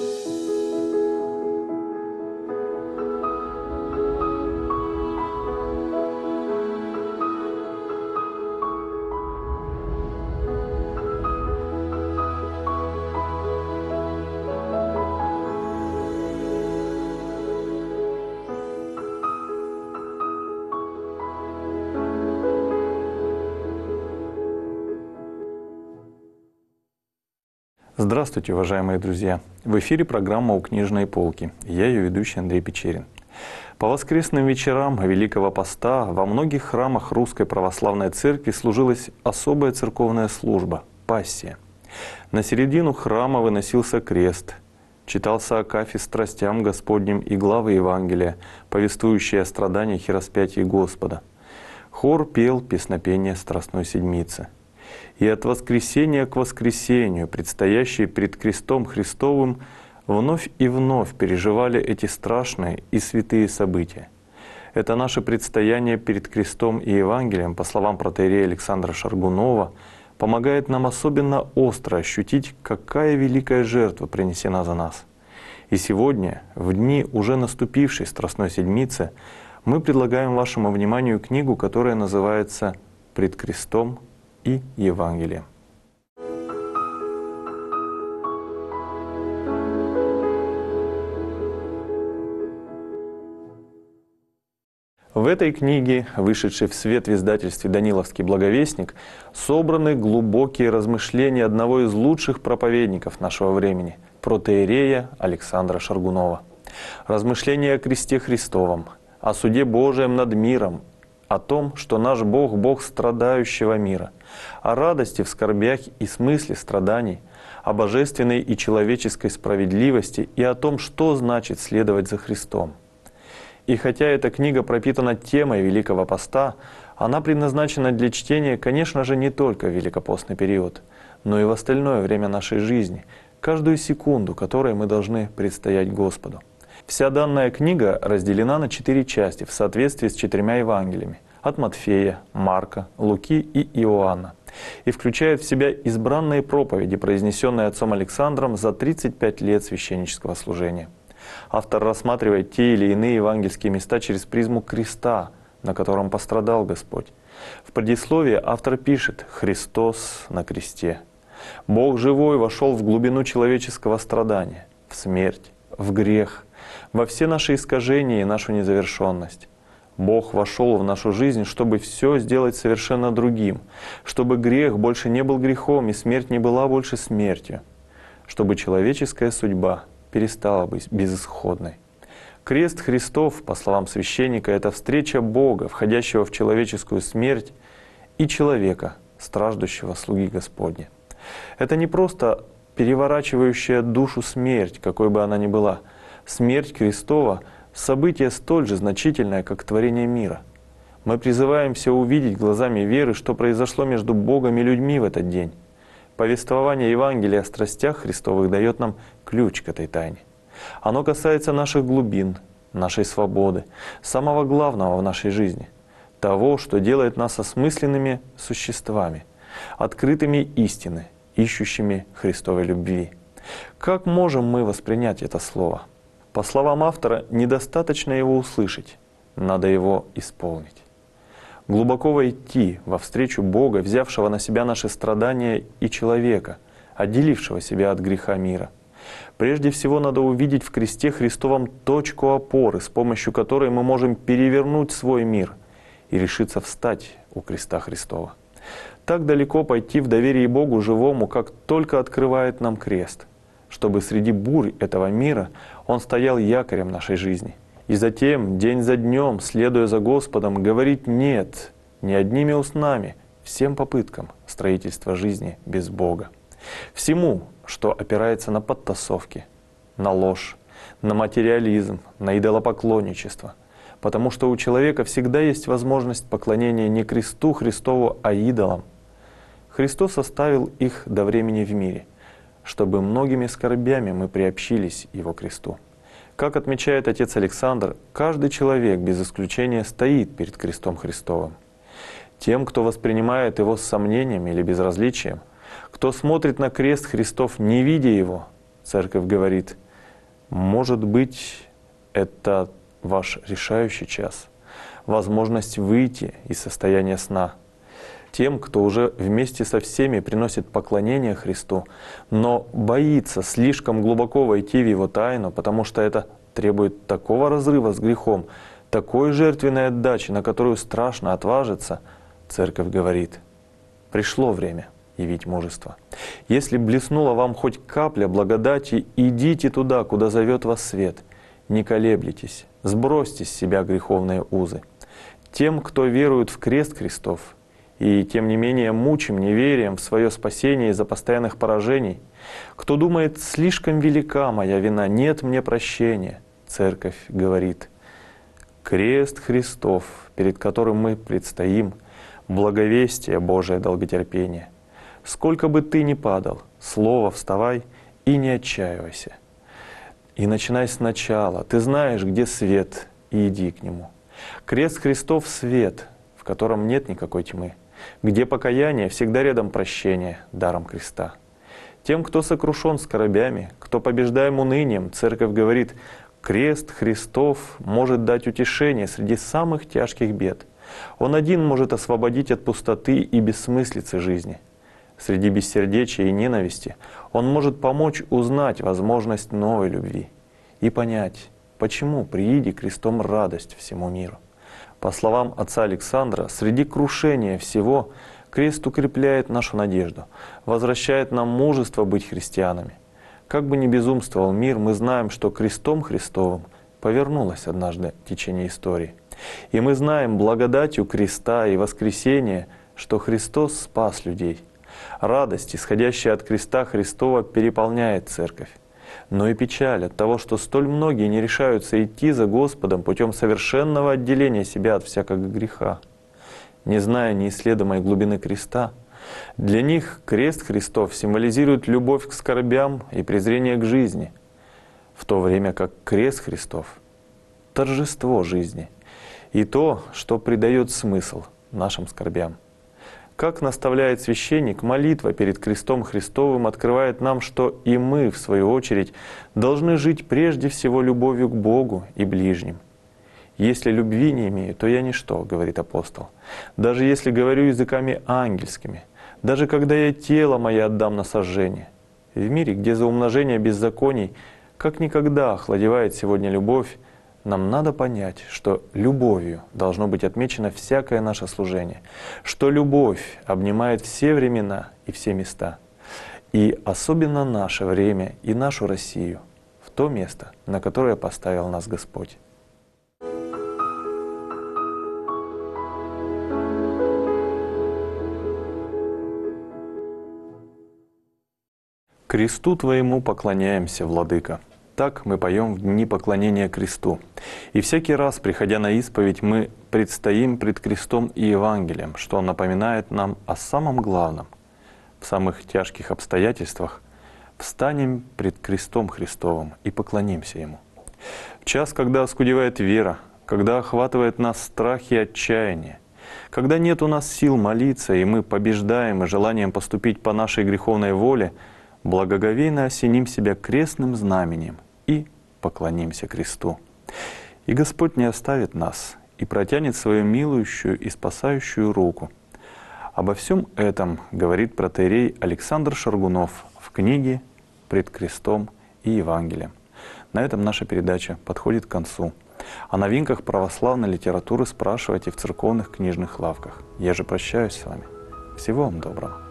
Здравствуйте, уважаемые друзья! В эфире программа «У книжной полки». Я ее ведущий Андрей Печерин. По воскресным вечерам Великого Поста во многих храмах Русской Православной Церкви служилась особая церковная служба – пассия. На середину храма выносился крест, читался акафист страстям Господним и главы Евангелия, повествующие о страданиях и распятии Господа. Хор пел песнопение Страстной Седмицы. И от воскресения к воскресению, предстоящие пред крестом Христовым, вновь и вновь переживали эти страшные и святые события. Это наше предстояние перед крестом и Евангелием, по словам протоиерея Александра Шаргунова, помогает нам особенно остро ощутить, какая великая жертва принесена за нас. И сегодня, в дни уже наступившей Страстной Седмицы, мы предлагаем вашему вниманию книгу, которая называется «Пред крестом и Евангелием». В этой книге, вышедшей в свет в издательстве «Даниловский благовестник», собраны глубокие размышления одного из лучших проповедников нашего времени, протоиерея Александра Шаргунова. Размышления о кресте Христовом, о суде Божием над миром, о том, что наш Бог – Бог страдающего мира, о радости в скорбях и смысле страданий, о божественной и человеческой справедливости и о том, что значит следовать за Христом. И хотя эта книга пропитана темой Великого Поста, она предназначена для чтения, конечно же, не только в великопостный период, но и в остальное время нашей жизни, каждую секунду, которой мы должны предстоять Господу. Вся данная книга разделена на 4 части в соответствии с 4 Евангелиями от Матфея, Марка, Луки и Иоанна и включает в себя избранные проповеди, произнесенные отцом Александром за 35 лет священнического служения. Автор рассматривает те или иные евангельские места через призму креста, на котором пострадал Господь. В предисловии автор пишет «Христос на кресте». Бог живой вошел в глубину человеческого страдания, в смерть, в грех, во все наши искажения и нашу незавершенность. Бог вошел в нашу жизнь, чтобы все сделать совершенно другим, чтобы грех больше не был грехом и смерть не была больше смертью, чтобы человеческая судьба перестала быть безысходной. Крест Христов, по словам священника, это встреча Бога, входящего в человеческую смерть, и человека, страждущего слуги Господня. Это не просто переворачивающая душу смерть, какой бы она ни была. Смерть Христова — событие столь же значительное, как творение мира. Мы призываемся увидеть глазами веры, что произошло между Богом и людьми в этот день. Повествование Евангелия о страстях Христовых дает нам ключ к этой тайне. Оно касается наших глубин, нашей свободы, самого главного в нашей жизни, того, что делает нас осмысленными существами, открытыми истины, ищущими Христовой любви. Как можем мы воспринять это слово? По словам автора, недостаточно его услышать, надо его исполнить. Глубоко войти во встречу Бога, взявшего на себя наши страдания, и человека, отделившего себя от греха мира. Прежде всего надо увидеть в кресте Христовом точку опоры, с помощью которой мы можем перевернуть свой мир и решиться встать у креста Христова. Так далеко пойти в доверии Богу живому, как только открывает нам крест, чтобы среди бурь этого мира Он стоял якорем нашей жизни. И затем, день за днем, следуя за Господом, говорить «нет» не одними устами всем попыткам строительства жизни без Бога. Всему, что опирается на подтасовки, на ложь, на материализм, на идолопоклонничество. Потому что у человека всегда есть возможность поклонения не кресту Христову, а идолам. Христос оставил их до времени в мире, чтобы многими скорбями мы приобщились Его кресту. Как отмечает отец Александр, каждый человек без исключения стоит перед крестом Христовым. Тем, кто воспринимает его с сомнением или безразличием, кто смотрит на крест Христов, не видя его, Церковь говорит, Может быть, это ваш решающий час, возможность выйти из состояния сна. Тем, кто уже вместе со всеми приносит поклонение Христу, но боится слишком глубоко войти в Его тайну, потому что это требует такого разрыва с грехом, такой жертвенной отдачи, на которую страшно отважиться, Церковь говорит: пришло время явить мужество. Если блеснула вам хоть капля благодати, идите туда, куда зовет вас свет. Не колеблетесь, сбросьте с себя греховные узы. Тем, кто верует в крест Христов, и тем не менее мучим неверием в свое спасение из-за постоянных поражений, кто думает: слишком велика моя вина, нет мне прощения, Церковь говорит: крест Христов, перед которым мы предстоим, благовестие Божие долготерпение. Сколько бы ты ни падал, слово вставай и не отчаивайся. И начинай сначала. Ты знаешь, где свет, и иди к нему. Крест Христов — свет, в котором нет никакой тьмы, где покаяние, всегда рядом прощение, даром креста. Тем, кто сокрушен скорбями, кто побеждаем унынием, Церковь говорит: крест Христов может дать утешение среди самых тяжких бед. Он один может освободить от пустоты и бессмыслицы жизни. Среди бессердечия и ненависти Он может помочь узнать возможность новой любви и понять, почему прииди крестом радость всему миру. По словам отца Александра, среди крушения всего крест укрепляет нашу надежду, возвращает нам мужество быть христианами. Как бы ни безумствовал мир, мы знаем, что крестом Христовым повернулось однажды течение истории. И мы знаем благодатью креста и воскресения, что Христос спас людей. Радость, исходящая от креста Христова, переполняет Церковь. Но и печаль от того, что столь многие не решаются идти за Господом путем совершенного отделения себя от всякого греха. Не зная неисследуемой глубины креста, для них крест Христов символизирует любовь к скорбям и презрение к жизни, в то время как крест Христов — торжество жизни и то, что придает смысл нашим скорбям. Как наставляет священник, молитва перед крестом Христовым открывает нам, что и мы, в свою очередь, должны жить прежде всего любовью к Богу и ближним. «Если любви не имею, то я ничто», — говорит апостол. «Даже если говорю языками ангельскими, даже когда я тело мое отдам на сожжение». В мире, где за умножение беззаконий как никогда охладевает сегодня любовь, нам надо понять, что любовью должно быть отмечено всякое наше служение, что любовь обнимает все времена и все места, и особенно наше время и нашу Россию, в то место, на которое поставил нас Господь. Кресту Твоему поклоняемся, Владыка. Так мы поем в дни поклонения кресту. И всякий раз, приходя на исповедь, мы предстоим пред крестом и Евангелием, что напоминает нам о самом главном. В самых тяжких обстоятельствах встанем пред крестом Христовым и поклонимся Ему. В час, когда оскудевает вера, когда охватывает нас страх и отчаяние, когда нет у нас сил молиться, и мы побеждаем и желанием поступить по нашей греховной воле, благоговейно осеним себя крестным знаменем и поклонимся кресту. И Господь не оставит нас и протянет свою милующую и спасающую руку. Обо всем этом говорит протоиерей Александр Шаргунов в книге «Пред крестом и Евангелием». На этом наша передача подходит к концу. О новинках православной литературы спрашивайте в церковных книжных лавках. Я же прощаюсь с вами. Всего вам доброго.